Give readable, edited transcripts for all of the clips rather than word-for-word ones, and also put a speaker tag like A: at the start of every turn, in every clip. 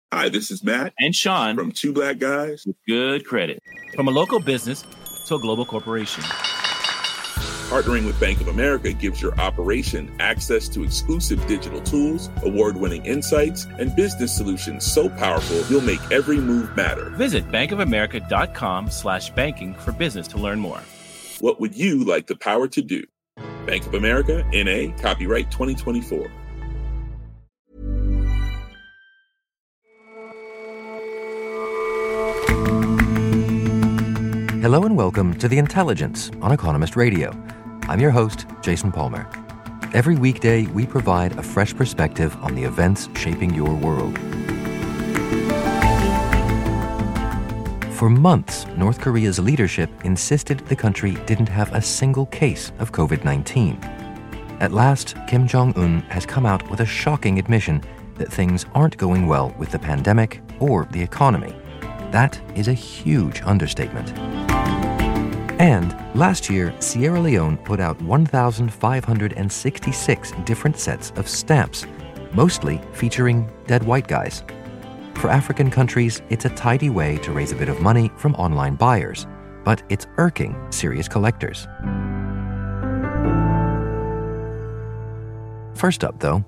A: Hi, this is Matt
B: and Sean
A: from Two Black Guys
B: with Good Credit. From a local business to a global corporation,
A: partnering with Bank of America gives your operation access to exclusive digital tools, award-winning insights, and business solutions so powerful you'll make every move matter.
B: Visit bankofamerica.com/banking for business to learn more.
A: What would you like the power to do? Bank of America, N.A., copyright 2024.
C: Hello and welcome to The Intelligence on Economist Radio. I'm your host, Jason Palmer. Every weekday, we provide a fresh perspective on the events shaping your world. For months, North Korea's leadership insisted the country didn't have a single case of COVID-19. At last, Kim Jong-un has come out with a shocking admission that things aren't going well with the pandemic or the economy. That is a huge understatement. And last year, Sierra Leone put out 1,566 different sets of stamps, mostly featuring dead white guys. For African countries, it's a tidy way to raise a bit of money from online buyers, but it's irking serious collectors. First up, though,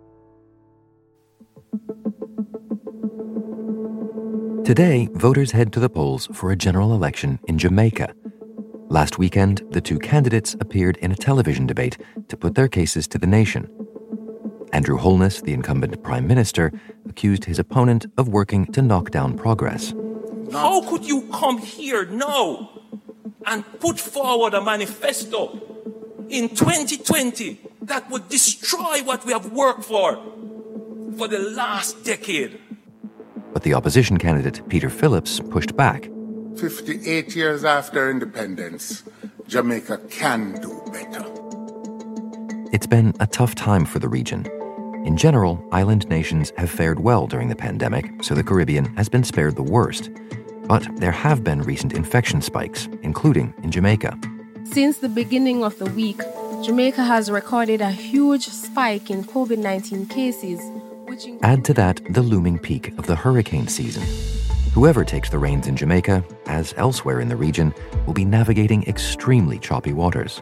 C: today, voters head to the polls for a general election in Jamaica. Last weekend, the two candidates appeared in a television debate to put their cases to the nation. Andrew Holness, the incumbent prime minister, accused his opponent of working to knock down progress.
D: How could you come here now and put forward a manifesto in 2020 that would destroy what we have worked for the last decade?
C: But the opposition candidate, Peter Phillips, pushed back.
E: 58 years after independence, Jamaica can do better.
C: It's been a tough time for the region. In general, island nations have fared well during the pandemic, so the Caribbean has been spared the worst. But there have been recent infection spikes, including in Jamaica.
F: Since the beginning of the week, Jamaica has recorded a huge spike in COVID-19 cases.
C: Add to that the looming peak of the hurricane season. Whoever takes the reins in Jamaica, as elsewhere in the region, will be navigating extremely choppy waters.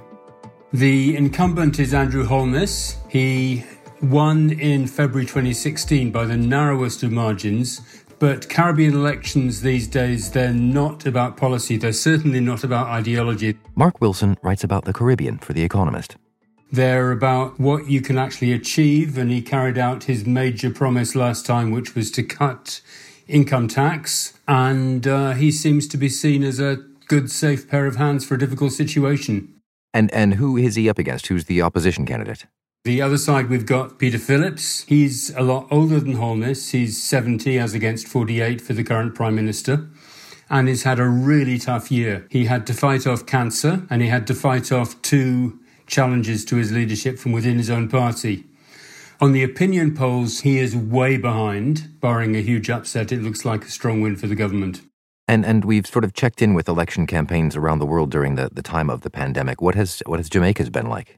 G: The incumbent is Andrew Holness. He won in February 2016 by the narrowest of margins. But Caribbean elections these days, they're not about policy. They're certainly not about ideology.
C: Mark Wilson writes about the Caribbean for The Economist.
G: They're about what you can actually achieve, and he carried out his major promise last time, which was to cut income tax, and he seems to be seen as a good, safe pair of hands for a difficult situation.
C: And who is he up against? Who's the opposition candidate?
G: The other side, we've got Peter Phillips. He's a lot older than Holness. He's 70 as against 48 for the current Prime Minister, and he's had a really tough year. He had to fight off cancer, and he had to fight off two challenges to his leadership from within his own party. On the opinion polls, he is way behind. Barring a huge upset, it looks like a strong win for the government.
C: And we've sort of checked in with election campaigns around the world during the time of the pandemic. What has Jamaica's been like?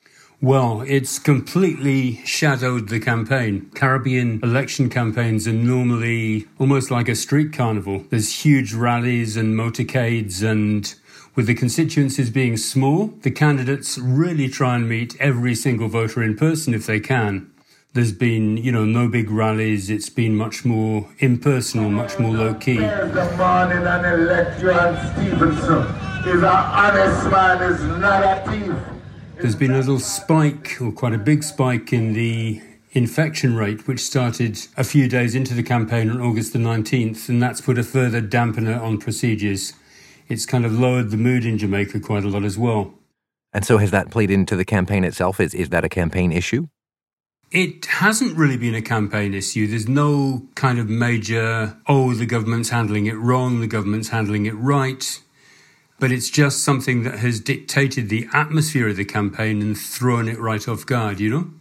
G: Well, it's completely shadowed the campaign. Caribbean election campaigns are normally almost like a street carnival. There's huge rallies and motorcades, and with the constituencies being small, the candidates really try and meet every single voter in person if they can. There's been, no big rallies. It's been much more impersonal, much more low-key.
E: There's the morning and elect Johan Stevenson. He's an honest man, is not a thief.
G: There's been a little spike, or quite a big spike, in the infection rate, which started a few days into the campaign on August the 19th, and that's put a further dampener on procedures. It's kind of lowered the mood in Jamaica quite a lot as well.
C: And so has that played into the campaign itself? Is that a campaign issue?
G: It hasn't really been a campaign issue. There's no kind of major, the government's handling it wrong, the government's handling it right. But it's just something that has dictated the atmosphere of the campaign and thrown it right off guard,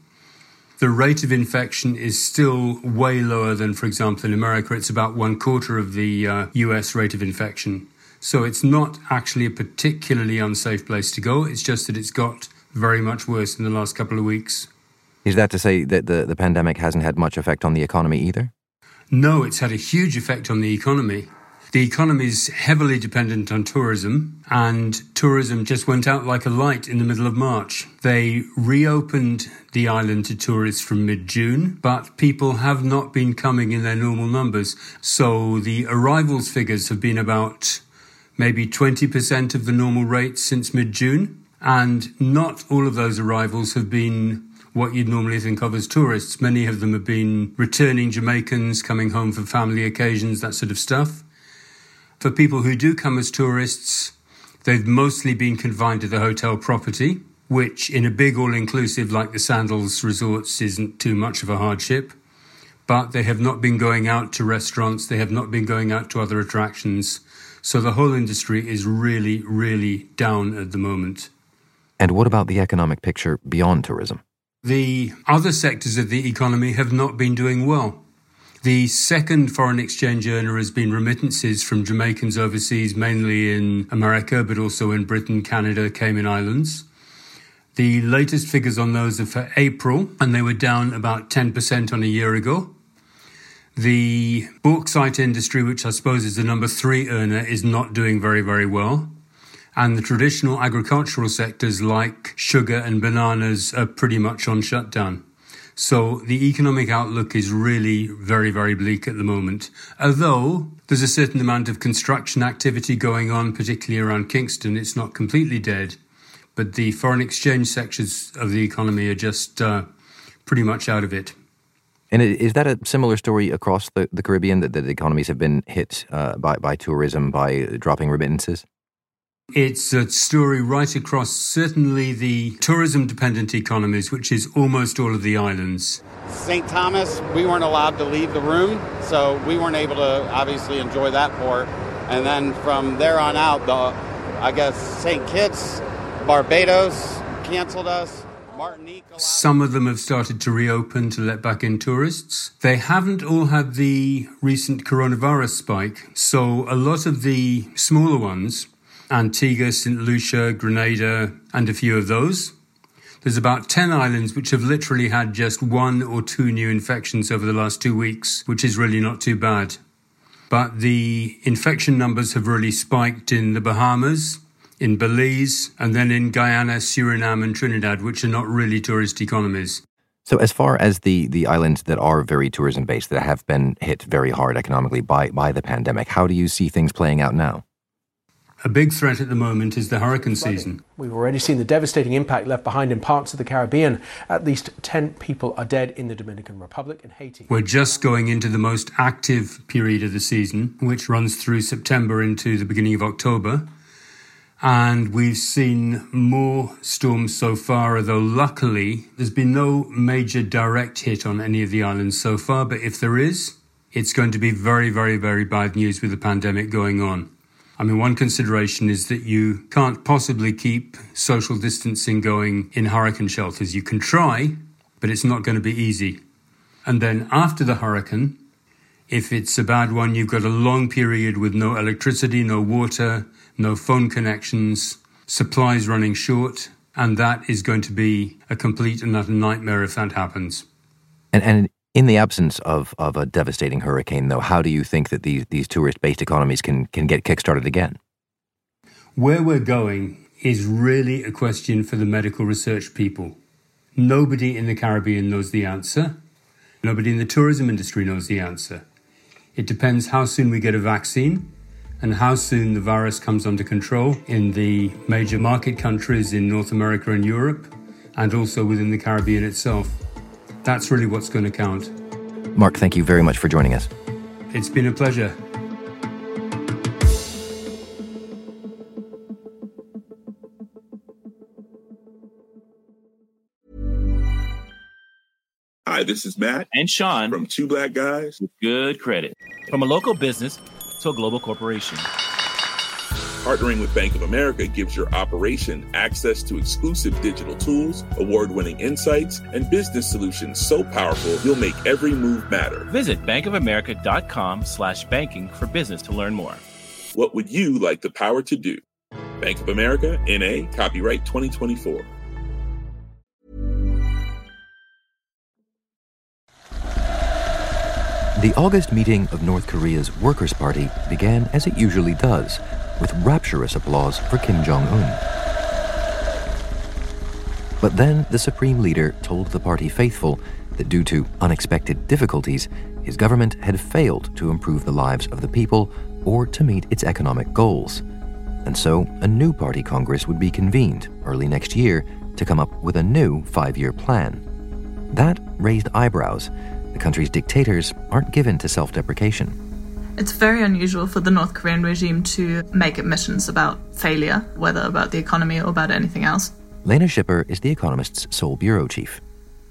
G: The rate of infection is still way lower than, for example, in America. It's about 1/4 of the US rate of infection. So it's not actually a particularly unsafe place to go. It's just that it's got very much worse in the last couple of weeks.
C: Is that to say that the pandemic hasn't had much effect on the economy either?
G: No, it's had a huge effect on the economy. The economy is heavily dependent on tourism, and tourism just went out like a light in the middle of March. They reopened the island to tourists from mid-June, but people have not been coming in their normal numbers. So the arrivals figures have been about maybe 20% of the normal rate since mid-June, and not all of those arrivals have been what you'd normally think of as tourists. Many of them have been returning Jamaicans coming home for family occasions, that sort of stuff. For people who do come as tourists, they've mostly been confined to the hotel property, which in a big all-inclusive like the Sandals resorts isn't too much of a hardship. But they have not been going out to restaurants, they have not been going out to other attractions. So the whole industry is really, really down at the moment.
C: And what about the economic picture beyond tourism?
G: The other sectors of the economy have not been doing well. The second foreign exchange earner has been remittances from Jamaicans overseas, mainly in America, but also in Britain, Canada, Cayman Islands. The latest figures on those are for April, and they were down about 10% on a year ago. The bauxite industry, which I suppose is the number 3 earner, is not doing very, very well. And the traditional agricultural sectors like sugar and bananas are pretty much on shutdown. So the economic outlook is really very, very bleak at the moment. Although there's a certain amount of construction activity going on, particularly around Kingston. It's not completely dead, but the foreign exchange sectors of the economy are just pretty much out of it.
C: And is that a similar story across the Caribbean, that the economies have been hit by tourism, by dropping remittances?
G: It's a story right across certainly the tourism-dependent economies, which is almost all of the islands.
H: St. Thomas, we weren't allowed to leave the room, so we weren't able to obviously enjoy that port. And then from there on out, St. Kitts, Barbados canceled us. Martinique.
G: Some of them have started to reopen to let back in tourists. They haven't all had the recent coronavirus spike, so a lot of the smaller ones, Antigua, St. Lucia, Grenada, and a few of those. There's about 10 islands which have literally had just 1 or 2 new infections over the last 2 weeks, which is really not too bad. But the infection numbers have really spiked in the Bahamas, in Belize, and then in Guyana, Suriname, and Trinidad, which are not really tourist economies.
C: So as far as the islands that are very tourism-based, that have been hit very hard economically by the pandemic, how do you see things playing out now?
G: A big threat at the moment is the hurricane season.
I: We've already seen the devastating impact left behind in parts of the Caribbean. At least 10 people are dead in the Dominican Republic and Haiti.
G: We're just going into the most active period of the season, which runs through September into the beginning of October. And we've seen more storms so far, although luckily there's been no major direct hit on any of the islands so far. But if there is, it's going to be very, very, very bad news with the pandemic going on. I mean, one consideration is that you can't possibly keep social distancing going in hurricane shelters. You can try, but it's not going to be easy. And then after the hurricane, if it's a bad one, you've got a long period with no electricity, no water, no phone connections, supplies running short, and that is going to be a complete and utter nightmare if that happens.
C: And in the absence of a devastating hurricane, though, how do you think that these tourist-based economies can get kick-started again?
G: Where we're going is really a question for the medical research people. Nobody in the Caribbean knows the answer. Nobody in the tourism industry knows the answer. It depends how soon we get a vaccine and how soon the virus comes under control in the major market countries in North America and Europe, and also within the Caribbean itself. That's really what's going to count.
C: Mark, thank you very much for joining us.
G: It's been a pleasure.
A: Hi, this is Matt
B: And Sean
A: from Two Black Guys
B: with good credit. From a local business to a global corporation.
A: Partnering with Bank of America gives your operation access to exclusive digital tools, award-winning insights, and business solutions so powerful you'll make every move matter.
B: Visit bankofamerica.com/banking for business to learn more.
A: What would you like the power to do? Bank of America, N.A., copyright 2024.
C: The August meeting of North Korea's Workers' Party began as it usually does, with rapturous applause for Kim Jong-un. But then the supreme leader told the party faithful that due to unexpected difficulties, his government had failed to improve the lives of the people or to meet its economic goals. And so a new party congress would be convened early next year to come up with a new 5-year plan. That raised eyebrows. The country's dictators aren't given to self-deprecation.
J: It's very unusual for the North Korean regime to make admissions about failure, whether about the economy or about anything else.
C: Lena Schipper is The Economist's Seoul bureau chief.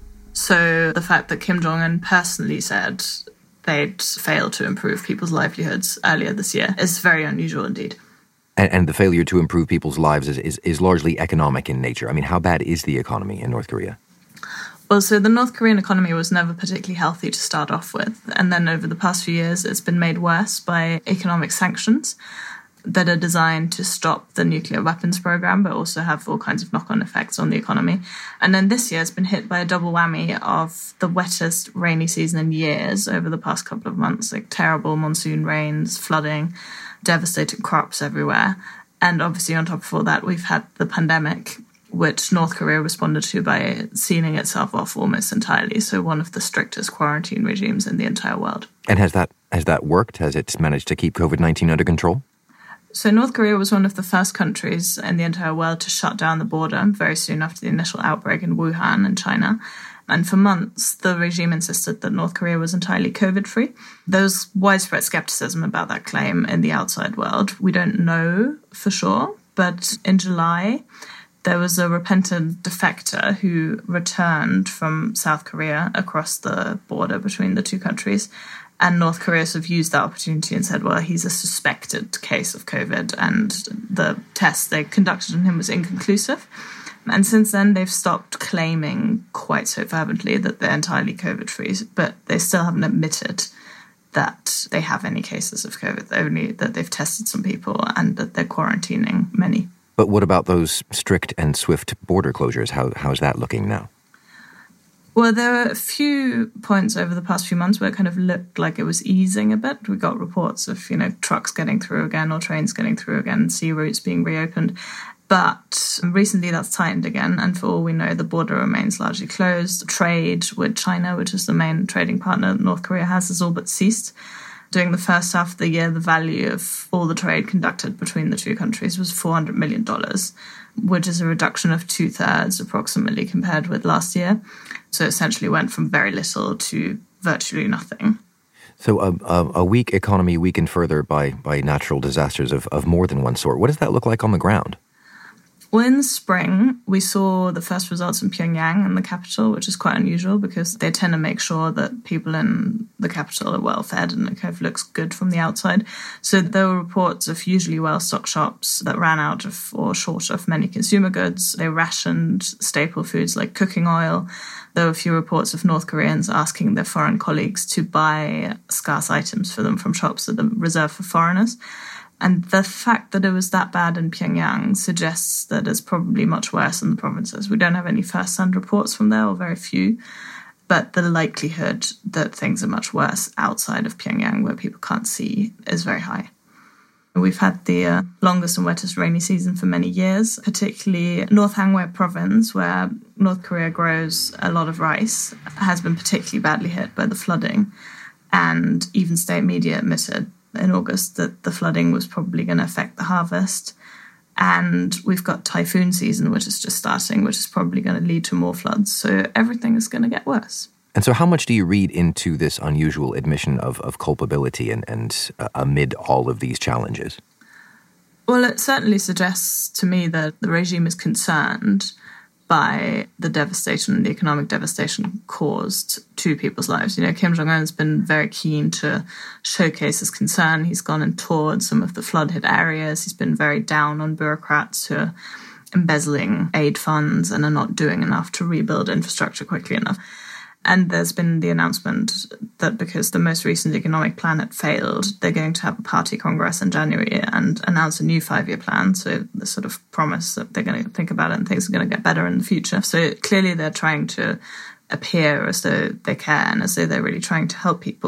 J: So the fact that Kim Jong-un personally said they'd failed to improve people's livelihoods earlier this year is very unusual indeed.
C: And the failure to improve people's lives is largely economic in nature. I mean, how bad is the economy in North Korea?
J: Well, so the North Korean economy was never particularly healthy to start off with. And then over the past few years, it's been made worse by economic sanctions that are designed to stop the nuclear weapons program, but also have all kinds of knock-on effects on the economy. And then this year has been hit by a double whammy of the wettest rainy season in years over the past couple of months, like terrible monsoon rains, flooding, devastating crops everywhere. And obviously on top of all that, we've had the pandemic, which North Korea responded to by sealing itself off almost entirely. So one of the strictest quarantine regimes in the entire world.
C: And has that worked? Has it managed to keep COVID-19 under control?
J: So North Korea was one of the first countries in the entire world to shut down the border very soon after the initial outbreak in Wuhan in China. And for months, the regime insisted that North Korea was entirely COVID-free. There was widespread skepticism about that claim in the outside world. We don't know for sure, but in July, there was a repentant defector who returned from South Korea across the border between the two countries. And North Korea sort of used that opportunity and said, well, he's a suspected case of COVID, and the test they conducted on him was inconclusive. And since then, they've stopped claiming quite so fervently that they're entirely COVID-free, but they still haven't admitted that they have any cases of COVID, only that they've tested some people and that they're quarantining many.
C: But what about those strict and swift border closures? How's that looking now?
J: Well, there were a few points over the past few months where it kind of looked like it was easing a bit. We got reports of, trucks getting through again or trains getting through again, sea routes being reopened. But recently that's tightened again, and for all we know, the border remains largely closed. Trade with China, which is the main trading partner North Korea has all but ceased. During the first half of the year, the value of all the trade conducted between the two countries was $400 million, which is a reduction of 2/3 approximately compared with last year. So essentially went from very little to virtually nothing.
C: So a weak economy weakened further by natural disasters of more than one sort. What does that look like on the ground?
J: Well, in the spring, we saw the first results in Pyongyang, in the capital, which is quite unusual because they tend to make sure that people in the capital are well fed and it kind of looks good from the outside. So there were reports of usually well-stocked shops that ran out of or short of many consumer goods. They rationed staple foods like cooking oil. There were a few reports of North Koreans asking their foreign colleagues to buy scarce items for them from shops that are reserved for foreigners. And the fact that it was that bad in Pyongyang suggests that it's probably much worse in the provinces. We don't have any first-hand reports from there, or very few, but the likelihood that things are much worse outside of Pyongyang, where people can't see, is very high. We've had the longest and wettest rainy season for many years, particularly North Hangwei province, where North Korea grows a lot of rice, has been particularly badly hit by the flooding. And even state media admitted in August that the flooding was probably going to affect the harvest. And we've got typhoon season, which is just starting, which is probably going to lead to more floods. So everything is going to get worse.
C: And so how much do you read into this unusual admission of culpability and amid all of these challenges?
J: Well, it certainly suggests to me that the regime is concerned by the devastation and the economic devastation caused to people's lives. Kim Jong-un has been very keen to showcase his concern. He's gone and toured some of the flood-hit areas. He's been very down on bureaucrats who are embezzling aid funds and are not doing enough to rebuild infrastructure quickly enough. And there's been the announcement that because the most recent economic plan had failed, they're going to have a party congress in January and announce a new 5-year plan. So the sort of promise that they're going to think about it and things are going to get better in the future. So clearly they're trying to appear as though they care and as though they're really trying to help people.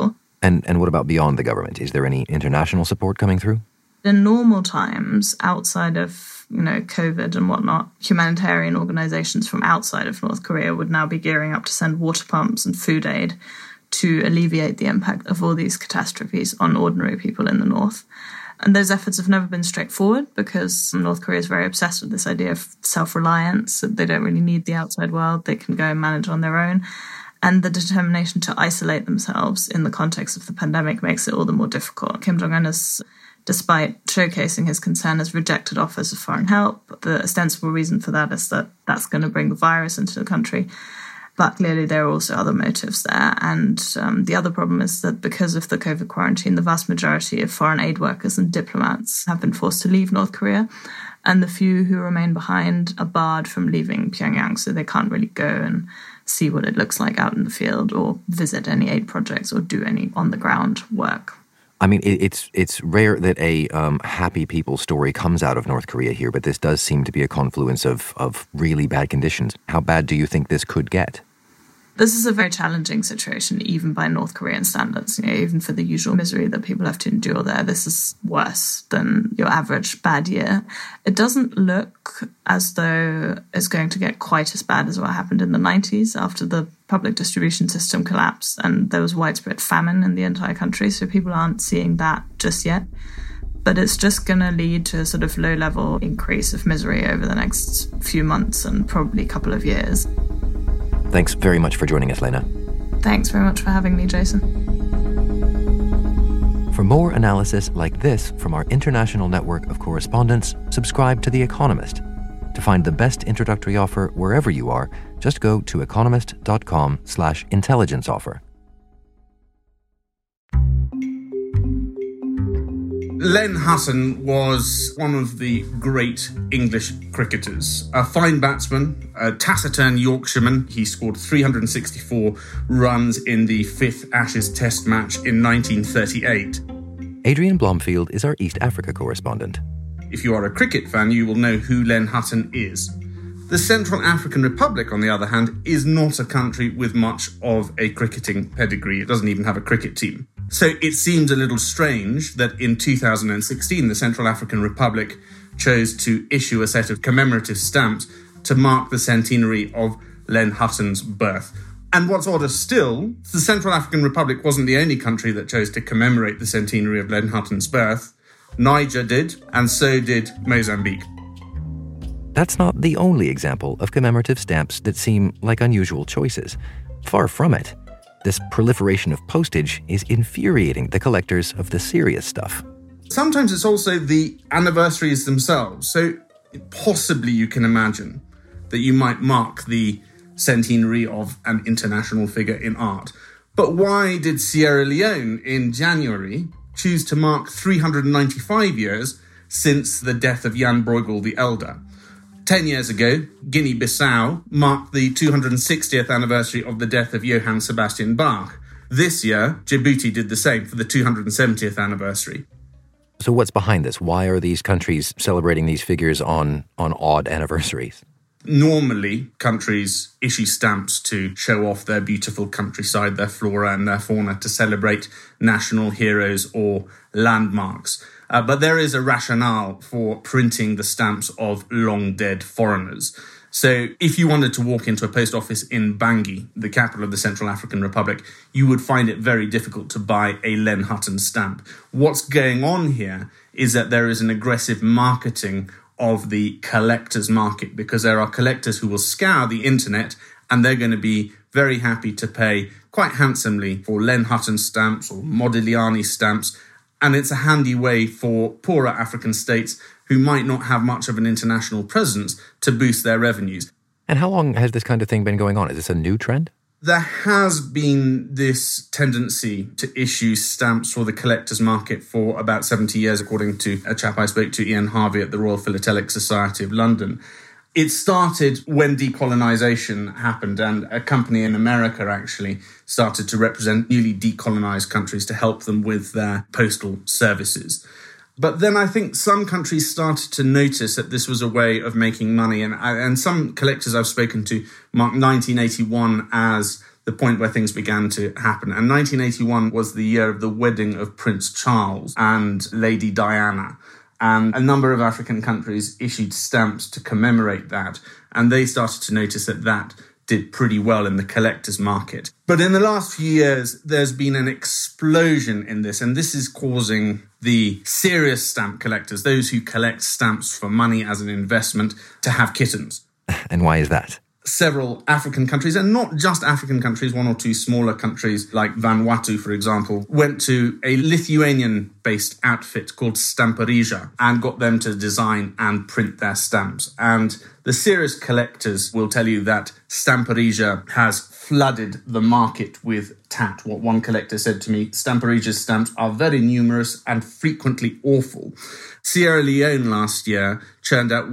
C: And what about beyond the government? Is there any international support coming through?
J: In normal times, outside of COVID and whatnot, humanitarian organizations from outside of North Korea would now be gearing up to send water pumps and food aid to alleviate the impact of all these catastrophes on ordinary people in the north. And those efforts have never been straightforward because North Korea is very obsessed with this idea of self-reliance. They don't really need the outside world. They can go and manage on their own. And the determination to isolate themselves in the context of the pandemic makes it all the more difficult. Kim Jong-un has, despite showcasing his concern, has rejected offers of foreign help. The ostensible reason for that is that that's going to bring the virus into the country. But clearly there are also other motives there. And the other problem is that because of the COVID quarantine, the vast majority of foreign aid workers and diplomats have been forced to leave North Korea. And the few who remain behind are barred from leaving Pyongyang, so they can't really go and see what it looks like out in the field or visit any aid projects or do any on-the-ground work.
C: I mean, it's rare that a happy people story comes out of North Korea here, but this does seem to be a confluence of really bad conditions. How bad do you think this could get?
J: This is a very challenging situation, even by North Korean standards. Even for the usual misery that people have to endure there, this is worse than your average bad year. It doesn't look as though it's going to get quite as bad as what happened in the 90s after the public distribution system collapsed and there was widespread famine in the entire country. So people aren't seeing that just yet. But it's just going to lead to a sort of low-level increase of misery over the next few months and probably a couple of years.
C: Thanks very much for joining us, Lena.
J: Thanks very much for having me, Jason.
C: For more analysis like this from our international network of correspondents, subscribe to The Economist. To find the best introductory offer wherever you are, just go to economist.com/intelligence offer.
K: Len Hutton was one of the great English cricketers. A fine batsman, a taciturn Yorkshireman. He scored 364 runs in the 5th Ashes Test match in 1938.
C: Adrian Blomfield is our East Africa correspondent.
K: If you are a cricket fan, you will know who Len Hutton is. The Central African Republic, on the other hand, is not a country with much of a cricketing pedigree. It doesn't even have a cricket team. So it seems a little strange that in 2016, the Central African Republic chose to issue a set of commemorative stamps to mark the centenary of Len Hutton's birth. And what's odder still, the Central African Republic wasn't the only country that chose to commemorate the centenary of Len Hutton's birth. Niger did, and so did Mozambique.
C: That's not the only example of commemorative stamps that seem like unusual choices. Far from it. This proliferation of postage is infuriating the collectors of the serious stuff.
K: Sometimes it's also the anniversaries themselves. So possibly you can imagine that you might mark the centenary of an international figure in art. But why did Sierra Leone in January choose to mark 395 years since the death of Jan Bruegel the Elder? 10 years ago, Guinea-Bissau marked the 260th anniversary of the death of Johann Sebastian Bach. This year, Djibouti did the same for the 270th anniversary.
C: So what's behind this? Why are these countries celebrating these figures on odd anniversaries?
K: Normally, countries issue stamps to show off their beautiful countryside, their flora and their fauna, to celebrate national heroes or landmarks. But there is a rationale for printing the stamps of long-dead foreigners. So if you wanted to walk into a post office in Bangui, the capital of the Central African Republic, you would find it very difficult to buy a Len Hutton stamp. What's going on here is that there is an aggressive marketing of the collector's market, because there are collectors who will scour the internet and they're going to be very happy to pay quite handsomely for Len Hutton stamps or Modigliani stamps. And it's a handy way for poorer African states who might not have much of an international presence to boost their revenues.
C: And how long has this kind of thing been going on? Is this a new trend?
K: There has been this tendency to issue stamps for the collector's market for about 70 years, according to a chap I spoke to, Ian Harvey, at the Royal Philatelic Society of London. It started when decolonisation happened, and a company in America actually started to represent newly decolonised countries to help them with their postal services. But then I think some countries started to notice that this was a way of making money, and some collectors I've spoken to mark 1981 as the point where things began to happen. And 1981 was the year of the wedding of Prince Charles and Lady Diana. And a number of African countries issued stamps to commemorate that. And they started to notice that did pretty well in the collector's market. But in the last few years, there's been an explosion in this. And this is causing the serious stamp collectors, those who collect stamps for money as an investment, to have kittens.
C: And why is that?
K: Several African countries, and not just African countries, one or two smaller countries like Vanuatu, for example, went to a Lithuanian-based outfit called Stamparija and got them to design and print their stamps. And the serious collectors will tell you that Stamparija has flooded the market with tat. What one collector said to me, Stamparija's stamps are very numerous and frequently awful. Sierra Leone last year churned out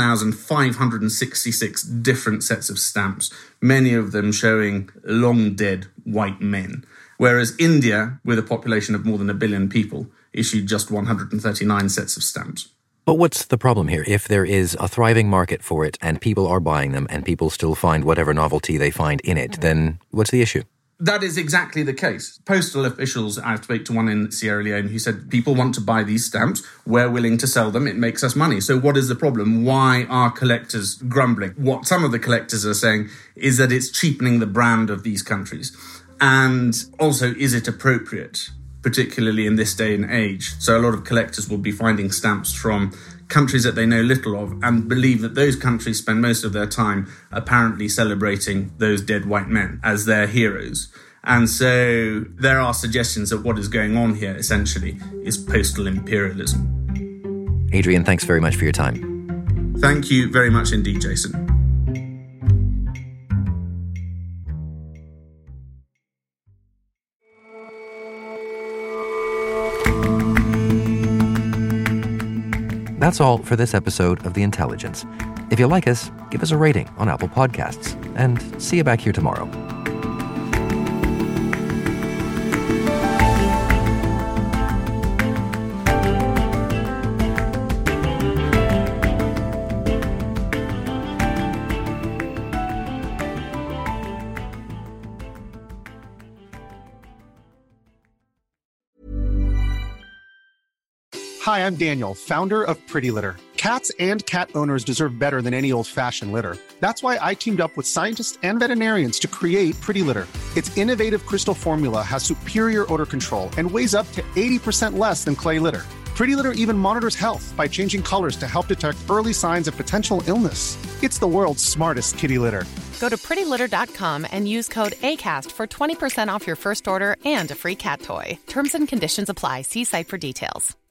K: 1,566 different sets of stamps, many of them showing long-dead white men. Whereas India, with a population of more than 1 billion people, issued just 139 sets of stamps.
C: But what's the problem here? If there is a thriving market for it and people are buying them and people still find whatever novelty they find in it, then what's the issue?
K: That is exactly the case. Postal officials, I spoke to one in Sierra Leone who said, people want to buy these stamps, we're willing to sell them, it makes us money. So what is the problem? Why are collectors grumbling? What some of the collectors are saying is that it's cheapening the brand of these countries. And also, is it appropriate, particularly in this day and age? So a lot of collectors will be finding stamps from countries that they know little of and believe that those countries spend most of their time apparently celebrating those dead white men as their heroes. And so there are suggestions that what is going on here essentially is postal imperialism.
C: Adrian, thanks very much for your time.
K: Thank you very much indeed, Jason.
C: That's all for this episode of The Intelligence. If you like us, give us a rating on Apple Podcasts. And see you back here tomorrow.
L: Hi, I'm Daniel, founder of Pretty Litter. Cats and cat owners deserve better than any old-fashioned litter. That's why I teamed up with scientists and veterinarians to create Pretty Litter. Its innovative crystal formula has superior odor control and weighs up to 80% less than clay litter. Pretty Litter even monitors health by changing colors to help detect early signs of potential illness. It's the world's smartest kitty litter.
M: Go to prettylitter.com and use code ACAST for 20% off your first order and a free cat toy. Terms and conditions apply. See site for details.